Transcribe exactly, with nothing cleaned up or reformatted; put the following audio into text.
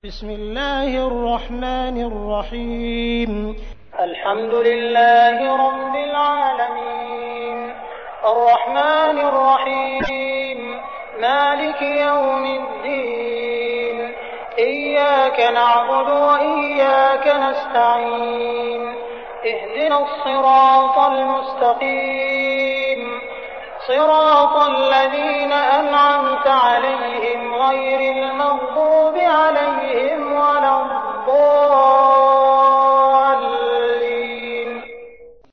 بسم الله الرحمن الرحيم الحمد لله رب العالمين الرحمن الرحيم مالك يوم الدين إياك نعبد وإياك نستعين اهدنا الصراط المستقيم صراط الذين أنعمت عليهم غير المغضوب عليهم